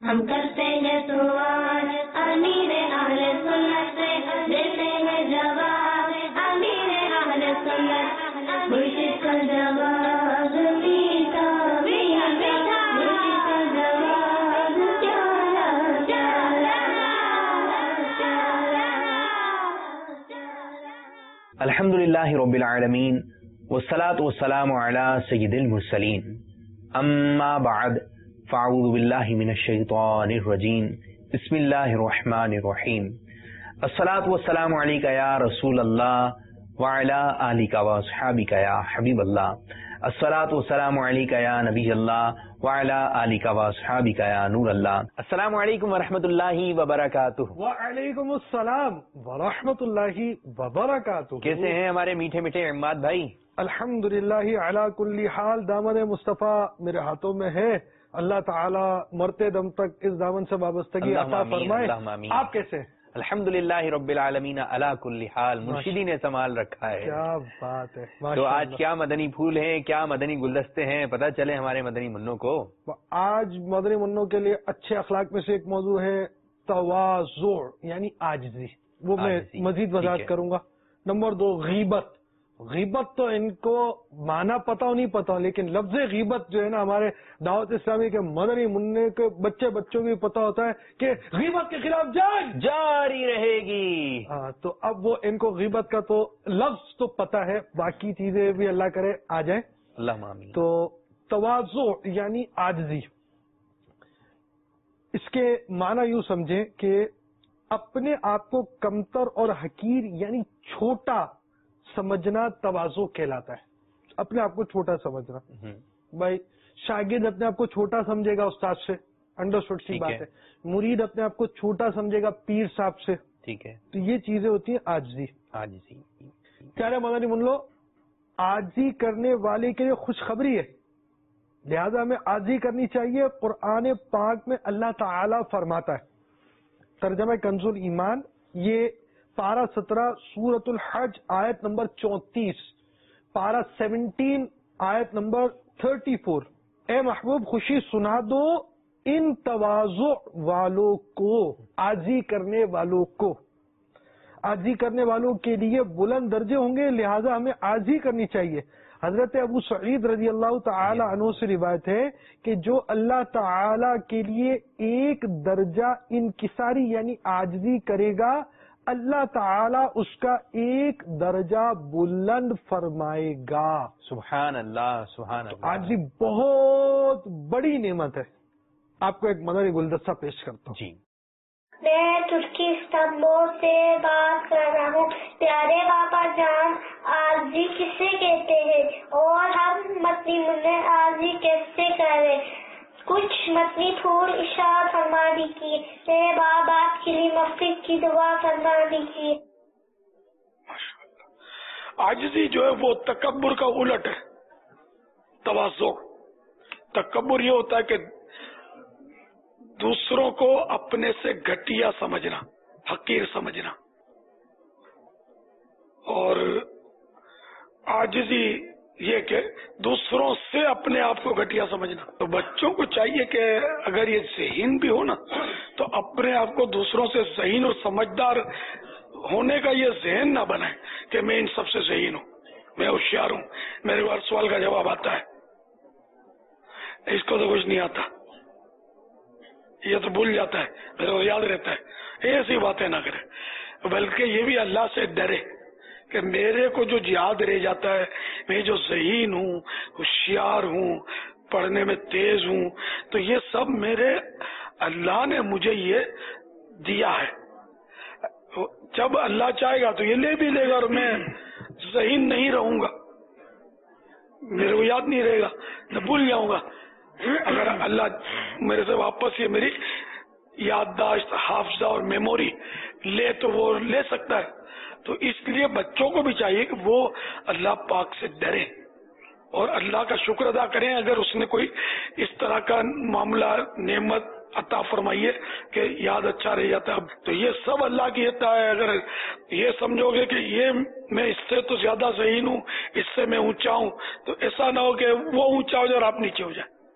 ہم کرتے ہیں سوال امیر اہل سنت سے، دیتے ہیں جواب امیر اہل سنت، مرشد کا جواب میٹھا میٹھا، مرشد کا جواب پیارا پیارا پیارا۔ الحمدللہ رب العالمین والصلاة والسلام علی سید المرسلین، اما بعد فاعوذ باللہ من الشیطان الرجیم، بسم اللہ الرحمن الرحیم، الصلاۃ والسلام علیک یا رسول اللہ وعلی آلک واصحابک یا حبیب اللہ، الصلاۃ والسلام علیک یا نبی اللہ وعلی آلک واصحابک یا نور اللہ۔ السلام علیکم ورحمۃ اللہ وبرکاتہ۔ وعلیکم السلام ورحمۃ اللہ وبرکاتہ۔ کیسے ہیں ہمارے میٹھے میٹھے عماد بھائی؟ الحمدللہ علی کل حال، دامن مصطفیٰ میرے ہاتھوں میں ہے، اللہ تعالی مرتے دم تک اس دامن سے وابستگی عطا فرمائے۔ آپ کیسے ہیں؟ الحمدللہ رب العالمین علی کل حال، مرشدی نے سنبھال رکھا ہے۔ کیا بات ہے۔ تو آج کیا مدنی پھول ہیں، کیا مدنی گلدستے ہیں، پتہ چلے ہمارے مدنی منوں کو۔ آج مدنی منوں کے لیے اچھے اخلاق میں سے ایک موضوع ہے تواضع، یعنی عاجزی، وہ میں مزید وضاحت کروں گا۔ نمبر 2 غیبت۔ غیبت تو ان کو معنی پتا ہو نہیں پتا ہو، لیکن لفظ غیبت جو ہے نا ہمارے دعوت اسلامی کے مدنی منع کے بچوں کو بھی پتا ہوتا ہے کہ غیبت کے خلاف جنگ جاری رہے گی۔ ہاں، تو اب وہ ان کو غیبت کا تو لفظ تو پتا ہے، باقی چیزیں بھی اللہ کرے آ جائیں۔ اللہ آمین۔ تو تواضع یعنی عاجزی، اس کے معنی یوں سمجھیں کہ اپنے آپ کو کمتر اور حقیر یعنی چھوٹا سمجھنا تواضع کہلاتا ہے۔ اپنے آپ کو چھوٹا سمجھنا، بھائی شاگرد اپنے آپ کو چھوٹا سمجھے گا استاد سے، انڈرسٹوڈ سی بات ہے۔ مرید اپنے آپ کو چھوٹا سمجھے گا پیر صاحب سے، ٹھیک ہے۔ تو یہ چیزیں ہوتی ہیں عاجزی۔ عاجزی پیارے مدنی منلو، عاجزی کرنے والے کے لیے خوشخبری ہے، لہذا ہمیں عاجزی کرنی چاہیے۔ قرآن پاک میں اللہ تعالی فرماتا ہے، ترجمہ کنز الایمان، یہ پارہ 17 سورۃ الحج آیت نمبر 34، پارہ 17 آیت نمبر 34، اے محبوب خوشی سنا دو ان تواضع والوں کو، عاجزی کرنے والوں کو۔ عاجزی کرنے والوں کے لیے بلند درجے ہوں گے، لہذا ہمیں عاجزی کرنی چاہیے۔ حضرت ابو سعید رضی اللہ تعالی عنہ سے روایت ہے کہ جو اللہ تعالی کے لیے ایک درجہ انکساری یعنی عاجزی کرے گا، اللہ تعالی اس کا ایک درجہ بلند فرمائے گا۔ سبحان اللہ، سبحان اللہ۔ عاجزی بہت بڑی نعمت ہے۔ آپ کو ایک مدنی گلدستہ پیش کرتا ہوں۔ جی، میں ترکی استنبول سے بات کر رہا ہوں۔ پیارے بابا جان، عاجزی کسے کہتے ہیں اور ہم مدنی منع عاجزی کیسے کریں؟ کچھ مدنی پھول ارشاد فرما دیجیے۔ میرے باپ آپ کے لیے مغفرت کی دعا فرما دیجیے۔ عاجزی جو ہے وہ تکبر کا الٹ ہے۔ تواضع، تکبر یہ ہوتا ہے کہ دوسروں کو اپنے سے گھٹیا سمجھنا، حقیر سمجھنا، اور عاجزی یہ کہ دوسروں سے اپنے آپ کو گھٹیا سمجھنا۔ تو بچوں کو چاہیے کہ اگر یہ ذہین بھی ہو نا تو اپنے آپ کو دوسروں سے ذہین اور سمجھدار ہونے کا یہ ذہن نہ بنائیں کہ میں ان سب سے ذہین ہوں، میں ہوشیار ہوں، میرے ہر سوال کا جواب آتا ہے، اس کو تو کچھ نہیں آتا، یہ تو بھول جاتا ہے، میرے کو یاد رہتا ہے۔ ایسی باتیں نہ کرے، بلکہ یہ بھی اللہ سے ڈرے کہ میرے کو جو یاد رہ جاتا ہے، میں جو ذہین ہوں، ہوشیار ہوں، پڑھنے میں تیز ہوں، تو یہ سب میرے اللہ نے مجھے یہ دیا ہے۔ جب اللہ چاہے گا تو یہ لے بھی لے گا، اور میں ذہین نہیں رہوں گا، میرے کو یاد نہیں رہے گا، میں بھول جاؤں گا۔ اگر اللہ میرے سے واپس یہ میری یادداشت، حافظہ اور میموری لے تو وہ لے سکتا ہے۔ تو اس لیے بچوں کو بھی چاہیے کہ وہ اللہ پاک سے ڈریں اور اللہ کا شکر ادا کریں اگر اس نے کوئی اس طرح کا معاملہ، نعمت عطا فرمائیے کہ یاد اچھا رہ جاتا ہے۔ تو یہ سب اللہ کی عطا ہے۔ اگر یہ سمجھو گے کہ یہ میں اس سے تو زیادہ ذہین ہوں، اس سے میں اونچا ہوں، تو ایسا نہ ہو کہ وہ اونچا ہو جائے اور آپ نیچے ہو جائے۔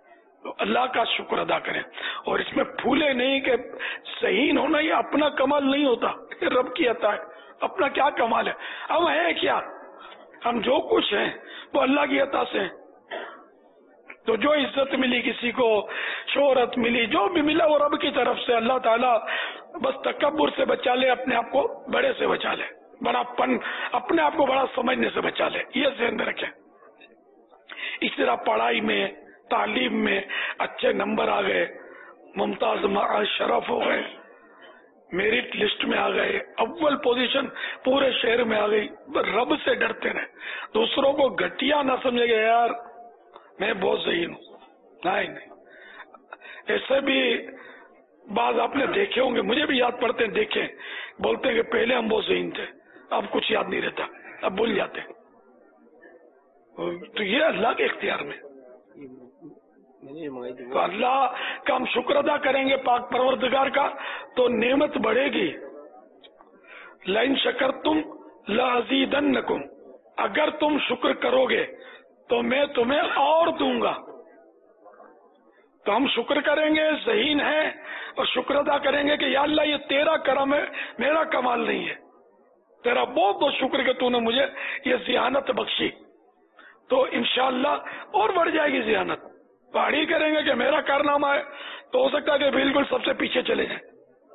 تو اللہ کا شکر ادا کریں، اور اس میں پھولے نہیں کہ ذہین ہونا یہ اپنا کمال نہیں ہوتا، یہ رب کی عطا ہے، اپنا کیا کمال ہے، ہم ہیں کیا، ہم جو کچھ ہیں وہ اللہ کی عطا سے ہیں۔ تو جو عزت ملی کسی کو، شہرت ملی، جو بھی ملا وہ رب کی طرف سے، اللہ تعالیٰ بس تکبر سے بچا لے، اپنے آپ کو بڑے سے بچا لے، بڑا پن اپنے آپ کو بڑا سمجھنے سے بچا لے، یہ ذہن میں رکھیں۔ اس طرح پڑھائی میں، تعلیم میں اچھے نمبر آ گئے، ممتاز شرف ہو گئے، میرٹ لسٹ میں آ گئے، اول پوزیشن پورے شہر میں آ گئی، رب سے ڈرتے رہے، دوسروں کو گھٹیا نہ سمجھے گا یار میں بہت ذہین ہوں، نہیں، ایسے بھی بعض آپ نے دیکھے ہوں گے، مجھے بھی یاد پڑتے ہیں، دیکھیں بولتے ہیں کہ پہلے ہم بہت ذہین تھے، اب کچھ یاد نہیں رہتا، اب بھول جاتے ہیں۔ تو یہ اللہ کے اختیار میں، تو اللہ کا ہم شکر ادا کریں گے پاک پروردگار کا تو نعمت بڑھے گی۔ لئن شکرتم لازیدنکم، اگر تم شکر کرو گے تو میں تمہیں اور دوں گا۔ تو ہم شکر کریں گے، ذہین ہیں، اور شکر ادا کریں گے کہ یا اللہ یہ تیرا کرم ہے، میرا کمال نہیں ہے، تیرا بہت بہت شکر کہ تو نے مجھے یہ ذہانت بخشی، تو انشاءاللہ اور بڑھ جائے گی ذہانت۔ پہاڑی کریں گے کہ میرا کارنامہ ہے تو ہو سکتا ہے کہ بالکل سب سے پیچھے چلے جائیں۔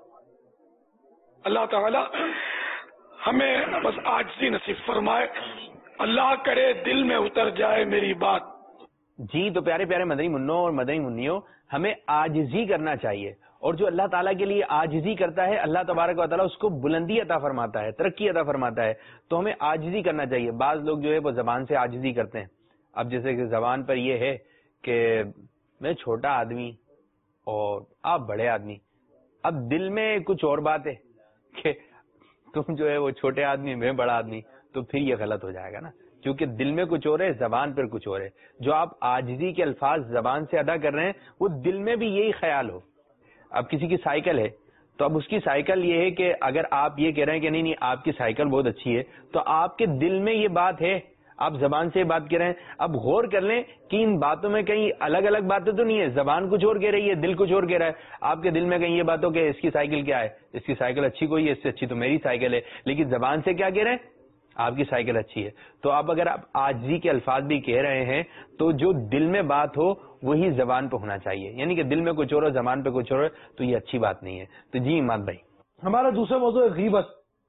اللہ تعالی ہمیں بس عاجزی نصیب فرمائے، اللہ کرے دل میں اتر جائے میری بات۔ جی تو پیارے پیارے مدنی منوں اور مدنی منیوں، ہمیں عاجزی کرنا چاہیے، اور جو اللہ تعالیٰ کے لیے عاجزی کرتا ہے اللہ تبارک و تعالیٰ اس کو بلندی عطا فرماتا ہے، ترقی عطا فرماتا ہے، تو ہمیں عاجزی کرنا چاہیے۔ بعض لوگ جو ہے وہ زبان سے عاجزی کرتے ہیں، اب جیسے کہ زبان پر یہ ہے کہ میں چھوٹا آدمی اور آپ بڑے آدمی، اب دل میں کچھ اور بات ہے کہ تم جو ہے وہ چھوٹے آدمی میں بڑا آدمی، تو پھر یہ غلط ہو جائے گا نا، کیونکہ دل میں کچھ اور ہے، زبان پر کچھ اور ہے۔ جو آپ عاجزی کے الفاظ زبان سے ادا کر رہے ہیں وہ دل میں بھی یہی خیال ہو۔ اب کسی کی سائیکل ہے تو اب اس کی سائیکل یہ ہے کہ اگر آپ یہ کہہ رہے ہیں کہ نہیں آپ کی سائیکل بہت اچھی ہے، تو آپ کے دل میں یہ بات ہے، آپ زبان سے بات کر رہے ہیں۔ اب غور کر لیں کہ ان باتوں میں کہیں الگ الگ باتیں تو نہیں ہے، زبان کچھ اور کہہ رہی ہے، دل کچھ اور کہہ رہا ہے۔ آپ کے دل میں کہیں یہ بات ہو کہ اس کی سائیکل کیا ہے، اس کی سائیکل اچھی کوئی ہے، اس سے اچھی تو میری سائیکل ہے، لیکن زبان سے کیا کہہ رہے ہیں، آپ کی سائیکل اچھی ہے۔ تو آپ اگر آپ عاجزی کے الفاظ بھی کہہ رہے ہیں تو جو دل میں بات ہو وہی زبان پہ ہونا چاہیے، یعنی کہ دل میں کچھ اور زبان پہ کچھ اور، تو یہ اچھی بات نہیں ہے۔ تو جی ایمان بھائی، ہمارا دوسرا موضوع ہے غیبت۔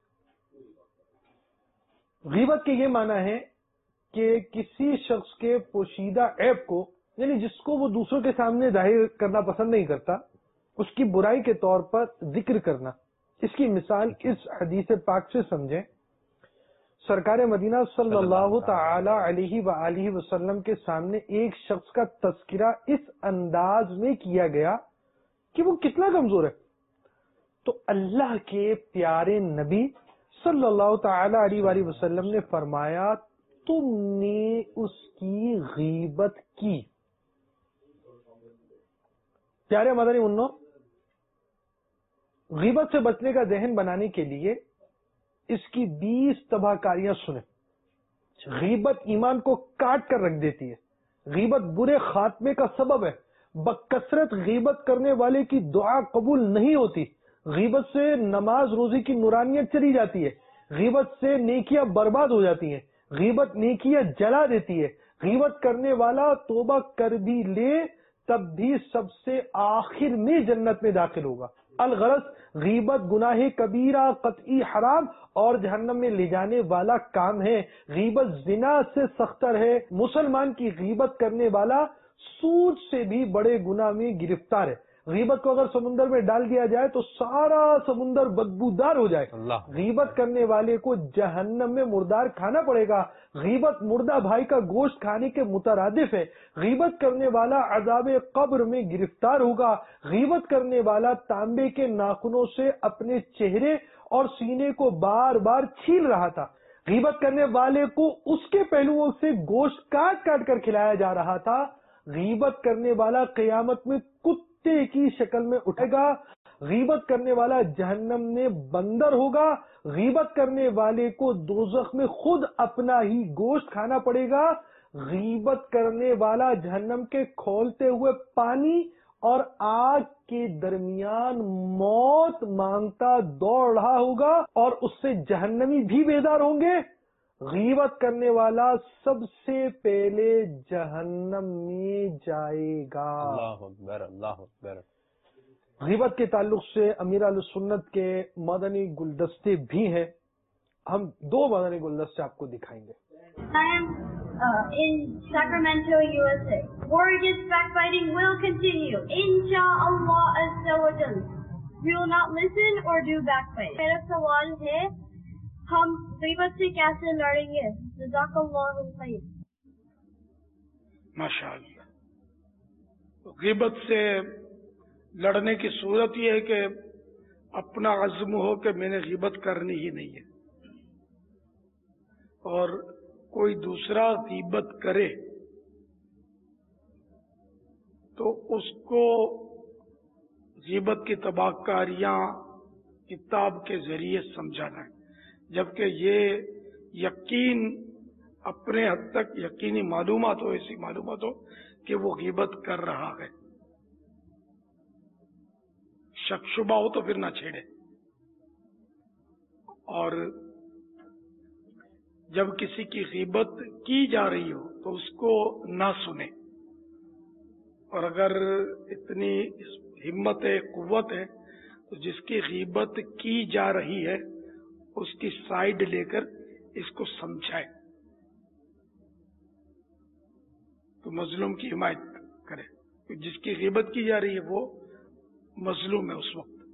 غیبت کے یہ معنی ہے کہ کسی شخص کے پوشیدہ عیب کو، یعنی جس کو وہ دوسروں کے سامنے ظاہر کرنا پسند نہیں کرتا، اس کی برائی کے طور پر ذکر کرنا۔ اس کی مثال اس حدیث پاک سے سمجھیں۔ سرکار مدینہ صلی اللہ تعالی علیہ وآلہ وسلم کے سامنے ایک شخص کا تذکرہ اس انداز میں کیا گیا کہ وہ کتنا کمزور ہے، تو اللہ کے پیارے نبی صلی اللہ تعالی علیہ وآلہ وسلم نے فرمایا تم نے اس کی غیبت کی۔ پیارے مدنی منوں، غیبت سے بچنے کا ذہن بنانے کے لیے اس کی 20 تباہ کاریاں سنیں۔ غیبت ایمان کو کاٹ کر رکھ دیتی ہے، غیبت برے خاتمے کا سبب ہے، بکثرت غیبت کرنے والے کی دعا قبول نہیں ہوتی، غیبت سے نماز روزی کی نورانیت چلی جاتی ہے، غیبت سے نیکیاں برباد ہو جاتی ہیں، غیبت نیکیاں جلا دیتی ہے، غیبت کرنے والا توبہ کر بھی لے تب بھی سب سے آخر میں جنت میں داخل ہوگا۔ الغرض غیبت گناہ کبیرہ قطعی حرام اور جہنم میں لے جانے والا کام ہے۔ غیبت زنا سے سختر ہے، مسلمان کی غیبت کرنے والا سود سے بھی بڑے گناہ میں گرفتار ہے۔ غیبت کو اگر سمندر میں ڈال دیا جائے تو سارا سمندر بدبودار ہو جائے۔ غیبت کرنے والے کو جہنم میں مردار کھانا پڑے گا۔ غیبت مردہ بھائی کا گوشت کھانے کے مترادف ہے۔ غیبت کرنے والا عذاب قبر میں گرفتار ہوگا۔ غیبت کرنے والا تانبے کے ناخنوں سے اپنے چہرے اور سینے کو بار بار چھیل رہا تھا۔ غیبت کرنے والے کو اس کے پہلوؤں سے گوشت کاٹ کاٹ کر کھلایا جا رہا تھا۔ غیبت کرنے والا قیامت میں کتے کی شکل میں اٹھے گا۔ غیبت کرنے والا جہنم میں بندر ہوگا۔ غیبت کرنے والے کو دوزخ میں خود اپنا ہی گوشت کھانا پڑے گا۔ غیبت کرنے والا جہنم کے کھولتے ہوئے پانی اور آگ کے درمیان موت مانگتا دوڑ رہا ہوگا اور اس سے جہنمی بھی بیدار ہوں گے. غیبت کرنے والا سب سے پہلے جہنم میں جائے گا. اللہ اکبر، اللہ اکبر. غیبت کے تعلق سے امیر اہل سنت کے مدنی گلدستے بھی ہیں. ہم 2 مدنی گلدستے آپ کو دکھائیں گے. in Sacramento, USA. War against backbiting will continue. Insha'Allah Azza wa Jal. We will not listen or do backbiting. میرا سوال ہے ہم غیبت سے کیسے لڑیں گے؟ جزاک اللہ خیر. ماشاءاللہ. غیبت سے لڑنے کی صورت یہ ہے کہ اپنا عزم ہو کہ میں نے غیبت کرنی ہی نہیں ہے، اور کوئی دوسرا غیبت کرے تو اس کو غیبت کی تباہ کاریاں کتاب کے ذریعے سمجھانا ہے، جبکہ یہ یقین اپنے حد تک یقینی معلومات ہو، ایسی معلومات ہو کہ وہ غیبت کر رہا ہے. شک شبہ ہو تو پھر نہ چھیڑے، اور جب کسی کی غیبت کی جا رہی ہو تو اس کو نہ سنے، اور اگر اتنی ہمت ہے، قوت ہے، تو جس کی غیبت کی جا رہی ہے اس کی سائیڈ لے کر اس کو سمجھائے، تو مظلوم کی حمایت کرے. جس کی غیبت کی جا رہی ہے وہ مظلوم ہے اس وقت.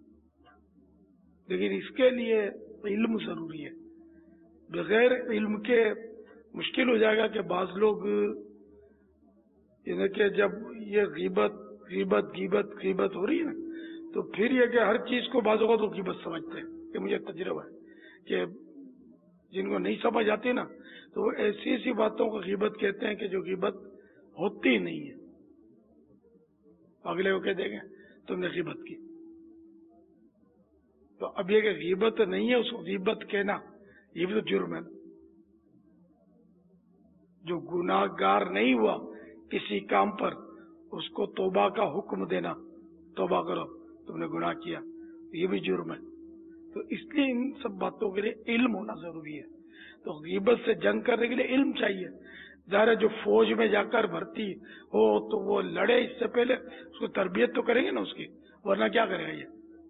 لیکن اس کے لیے علم ضروری ہے. بغیر علم کے مشکل ہو جائے گا کہ بعض لوگ یعنی کہ جب یہ غیبت ہو رہی ہے نا، تو پھر یہ کہ ہر چیز کو بعض اوقات تو غیبت سمجھتے ہیں. کہ مجھے تجربہ ہے کہ جن کو نہیں سمجھ آتی نا، تو وہ ایسی ایسی باتوں کو غیبت کہتے ہیں کہ جو غیبت ہوتی نہیں ہے. اگلے کو کہہ دیں گے تم نے غیبت کی. تو اب یہ کہ غیبت نہیں ہے، اس کو غیبت کہنا یہ بھی تو جرم ہے. جو گناہ گار نہیں ہوا کسی کام پر، اس کو توبہ کا حکم دینا، توبہ کرو تم نے گناہ کیا، یہ بھی جرم ہے. تو اس لیے ان سب باتوں کے لیے علم ہونا ضروری ہے. تو غیبت سے جنگ کرنے کے لیے علم چاہیے. ظاہر ہے جو فوج میں جا کر بھرتی ہو تو وہ لڑے، اس سے پہلے اس کو تربیت تو کریں گے نا اس کی، ورنہ کیا کرے گا. یہ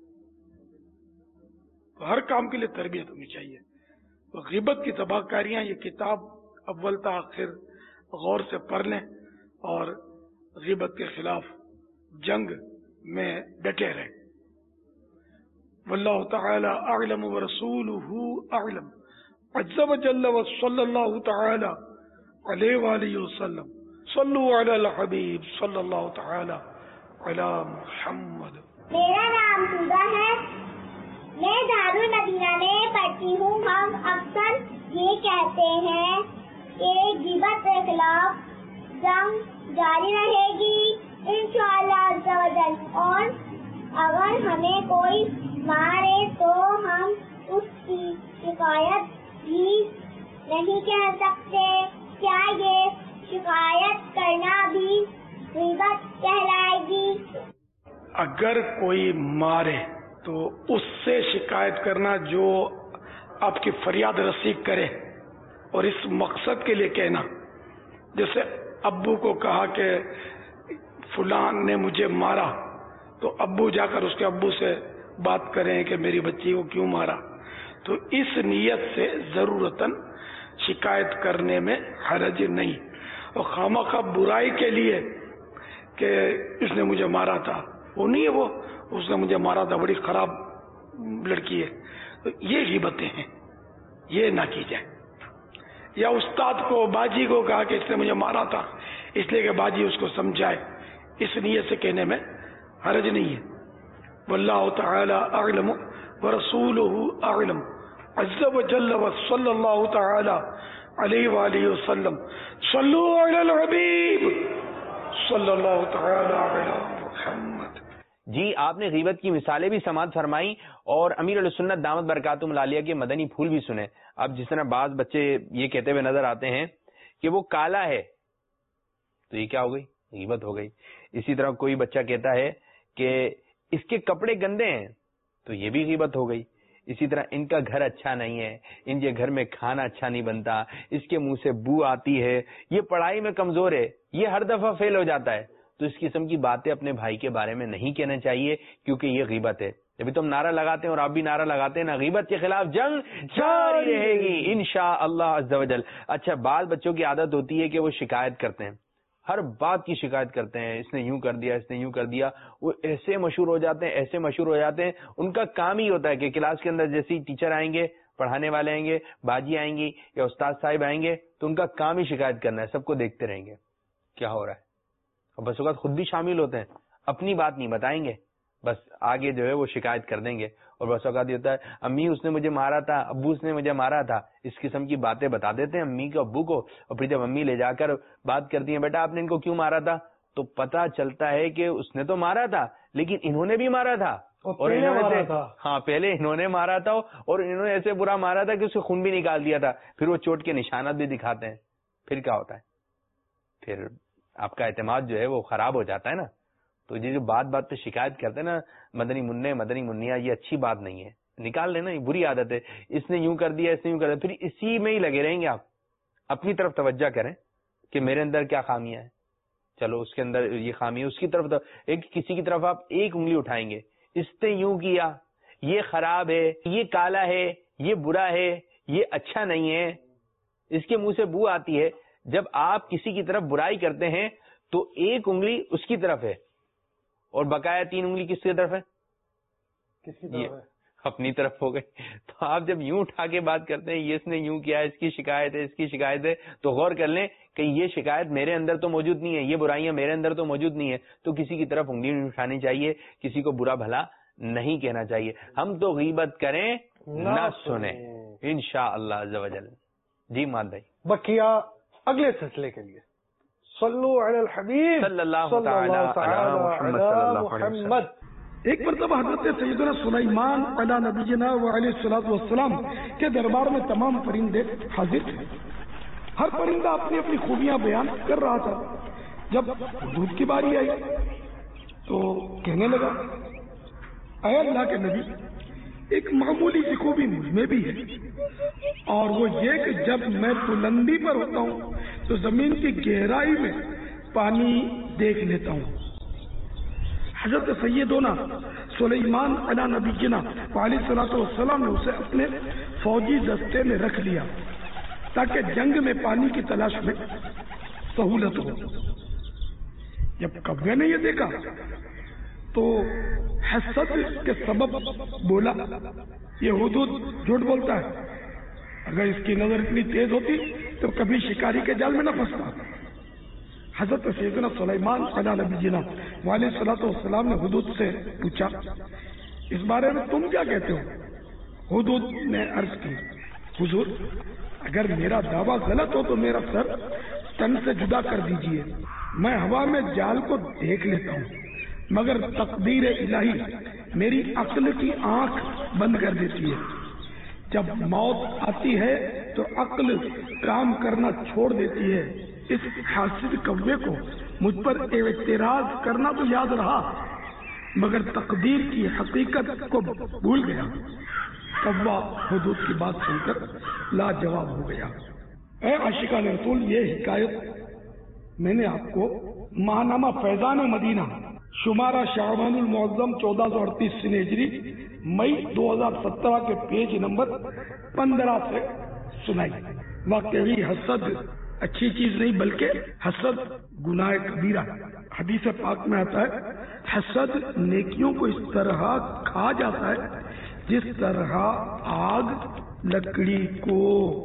تو ہر کام کے لیے تربیت ہونی چاہیے. تو غیبت کی تباہ کاریاں یہ کتاب اول تا آخر غور سے پڑھ لیں اور غیبت کے خلاف جنگ میں ڈٹے رہیں. واللہ تعالی اعلم ورسولہ اعلم عز وجل وصلی اللہ تعالی علیہ وآلہ وسلم. صلو علی الحبیب صلی اللہ تعالی علی محمد. میرا نام سوزا ہے، میں دارالمدینہ میں پڑھتی ہوں. ہم اکثر یہ کہتے ہیں کہ غیبت کے خلاف جنگ جاری رہے گی انشاءاللہ عز و جل، اور اگر ہمیں کوئی مارے تو ہم اس کی شکایت بھی نہیں کہہ سکتے. کیا یہ شکایت کرنا بھی غیبت کہلائے گی؟ اگر کوئی مارے تو اس سے شکایت کرنا جو آپ کی فریاد رسی کرے، اور اس مقصد کے لیے کہنا. جیسے ابو کو کہا کہ فلان نے مجھے مارا، تو ابو جا کر اس کے ابو سے بات کریں کہ میری بچی کو کیوں مارا. تو اس نیت سے ضرورتاً شکایت کرنے میں حرج نہیں. اور خامخواہ برائی کے لیے کہ اس نے مجھے مارا تھا، وہ نہیں ہے، وہ اس نے مجھے مارا تھا، بڑی خراب لڑکی ہے، تو یہ غیبتیں ہیں، یہ نہ کی جائے. یا استاد کو باجی کو کہا کہ اس نے مجھے مارا تھا اس لیے کہ باجی اس کو سمجھائے، اس نیت سے کہنے میں حرج نہیں ہے. واللہ تعالی اعلم ورسولہ اعلم عز وجل وصلی اللہ تعالی علیہ وآلہ وسلم. صلو علی الحبیب صلی اللہ تعالی علی محمد. جی، آپ نے غیبت کی مثالیں بھی سماعت فرمائی اور امیر علیہ سنت دامت برکاتہم العالیہ کے مدنی پھول بھی سنے. اب جس طرح بعض بچے یہ کہتے ہوئے نظر آتے ہیں کہ وہ کالا ہے تو یہ کیا ہو گئی؟ غیبت ہو گئی. اسی طرح کوئی بچہ کہتا ہے کہ اس کے کپڑے گندے ہیں تو یہ بھی غیبت ہو گئی. اسی طرح ان کا گھر اچھا نہیں ہے، ان کے گھر میں کھانا اچھا نہیں بنتا، اس کے منہ سے بو آتی ہے، یہ پڑھائی میں کمزور ہے، یہ ہر دفعہ فیل ہو جاتا ہے. تو اس قسم کی باتیں اپنے بھائی کے بارے میں نہیں کہنا چاہیے، کیونکہ یہ غیبت ہے. جبھی تم نعرہ لگاتے ہیں اور آپ بھی نعرہ لگاتے ہیں نا، غیبت کے خلاف جنگ جاری رہے گی انشاءاللہ عز و جل. اچھا، بعض بچوں کی عادت ہوتی ہے کہ وہ شکایت کرتے ہیں، ہر بات کی شکایت کرتے ہیں، اس نے یوں کر دیا، اس نے یوں کر دیا. وہ ایسے مشہور ہو جاتے ہیں، ایسے مشہور ہو جاتے ہیں، ان کا کام ہی ہوتا ہے کہ کلاس کے اندر جیسے ٹیچر آئیں گے، پڑھانے والے آئیں گے، باجی آئیں گی یا استاد صاحب آئیں گے، تو ان کا کام ہی شکایت کرنا ہے، سب کو دیکھتے رہیں گے کیا ہو رہا ہے. اور بس اوقات خود بھی شامل ہوتے ہیں، اپنی بات نہیں بتائیں گے، بس آگے جو ہے وہ شکایت کر دیں گے. اور بس اوقات یہ ہوتا ہے امی اس نے مجھے مارا تھا، ابو اس نے مجھے مارا تھا، اس قسم کی باتیں بتا دیتے ہیں امی کو ابو کو. اور پھر جب امی لے جا کر بات کرتی ہیں بیٹا آپ نے ان کو کیوں مارا تھا، تو پتہ چلتا ہے کہ اس نے تو مارا تھا لیکن انہوں نے بھی مارا تھا، اور پہلے انہوں نے مارا تھا اور انہوں نے ایسے برا مارا تھا کہ اسے خون بھی نکال دیا تھا. پھر وہ چوٹ کے نشانات بھی دکھاتے ہیں. پھر کیا ہوتا ہے؟ پھر آپ کا اعتماد جو ہے وہ خراب ہو جاتا ہے نا. تو یہ جو بات بات پہ شکایت کرتے ہیں نا مدنی منع مدنی منیا، یہ اچھی بات نہیں ہے، نکال لینا، یہ بری عادت ہے. اس نے یوں کر دیا، اس نے یوں کر دیا، پھر اسی میں ہی لگے رہیں گے. آپ اپنی طرف توجہ کریں کہ میرے اندر کیا خامیاں ہیں، چلو اس کے اندر یہ خامی ہے، اس کی طرف کسی کی طرف آپ ایک انگلی اٹھائیں گے، اس نے یوں کیا، یہ خراب ہے، یہ کالا ہے، یہ برا ہے، یہ اچھا نہیں ہے، اس کے منہ سے بو آتی ہے. جب آپ کسی کی طرف برائی کرتے ہیں تو ایک انگلی اس کی طرف ہے اور بقایا 3 انگلی کس کی طرف ہے؟ کس کی طرف ہے؟ اپنی طرف ہو گئی. تو آپ جب یوں اٹھا کے بات کرتے ہیں یہ اس نے یوں کیا، اس کی شکایت ہے، اس کی شکایت ہے، تو غور کر لیں کہ یہ شکایت میرے اندر تو موجود نہیں ہے، یہ برائیاں میرے اندر تو موجود نہیں ہے. تو کسی کی طرف انگلی نہیں اٹھانی چاہیے، کسی کو برا بھلا نہیں کہنا چاہیے. ہم تو غیبت کریں نہ سنیں انشاءاللہ عز و جل. جی مان بھائی، بقیہ اگلے سلسلے کے لیے صلو علی الحبیب صلی اللہ تعالی علی محمد صلی اللہ علیہ وسلم. ایک مرتبہ حضرت سیدنا سلیمان علی نبینا و علیہ الصلوۃ والسلام کے دربار میں تمام پرندے حاضر تھے. ہر پرندہ اپنی اپنی خوبیاں بیان کر رہا تھا. جب دودھ کی باری آئی تو کہنے لگا اے اللہ کے نبی، ایک معمولی سی خوبی مجھ میں بھی ہے، اور وہ یہ کہ جب میں بلندی پر ہوتا ہوں تو زمین کی گہرائی میں پانی دیکھ لیتا ہوں. حضرت سیدنا سلیمان علی نبینا علیہ الصلوۃ والسلام نے اسے اپنے فوجی دستے میں رکھ لیا تاکہ جنگ میں پانی کی تلاش میں سہولت ہو. جب کبے نے یہ دیکھا تو حسد کے سبب بولا یہ حدود جھوٹ بولتا ہے، اگر اس کی نظر اتنی تیز ہوتی تو کبھی شکاری کے جال میں نہ پھنستا. حضرت سیدنا سلیمان علیہ نبینا علیہ الصلوۃ والسلام نے حدود سے پوچھا اس بارے میں تم کیا کہتے ہو؟ حدود نے عرض کی حضور اگر میرا دعویٰ غلط ہو تو میرا سر تن سے جدا کر دیجئے. میں ہوا میں جال کو دیکھ لیتا ہوں مگر تقدیر الہی میری عقل کی آنکھ بند کر دیتی ہے. جب موت آتی ہے تو عقل کام کرنا چھوڑ دیتی ہے. اس حاسد کوے کو مجھ پر اعتراض کرنا تو یاد رہا مگر تقدیر کی حقیقت کو بھول گیا. کوا حدود کی بات سن کر لاجواب ہو گیا. اے عاشقان رسول، یہ حکایت میں نے آپ کو ماہنامہ فیضان مدینہ شمارہ شعبان المعظم 1438 ہجری مئی 2017 کے پیج نمبر 15 سے سنائی. واقعی حسد اچھی چیز نہیں بلکہ حسد گناہ کبیرہ. حدیث پاک میں آتا ہے حسد نیکیوں کو اس طرح کھا جاتا ہے جس طرح آگ لکڑی کو.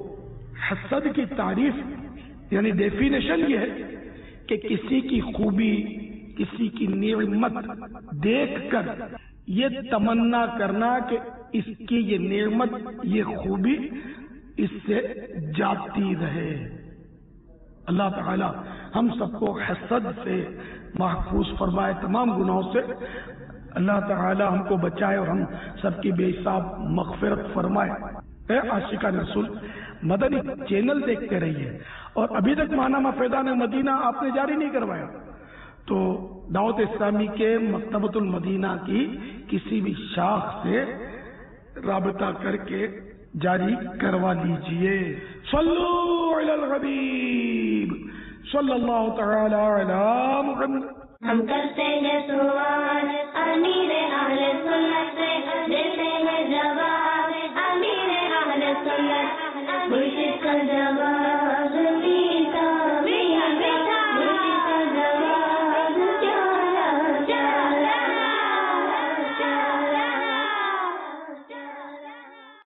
حسد کی تعریف یعنی ڈیفینیشن یہ ہے کہ کسی کی خوبی، کسی کی نعمت دیکھ کر یہ تمنا کرنا کہ اس کی یہ نعمت، یہ خوبی اس سے جاتی رہے. اللہ تعالی ہم سب کو حسد سے محفوظ فرمائے، تمام گناہوں سے اللہ تعالی ہم کو بچائے اور ہم سب کی بے حساب مغفرت فرمائے. اے عاشقان رسول، مدنی چینل دیکھتے رہیے. اور ابھی تک ماہنامہ فیضان مدینہ آپ نے جاری نہیں کروایا تو دعوت اسلامی کے مکتبۃ المدینہ کی کسی بھی شاخ سے رابطہ کر کے جاری کروا لیجئے. صلو علی الحبیب صلی اللہ تعالی علی محمد. ہم کرتے ہیں سوال امیر اہل سنت سے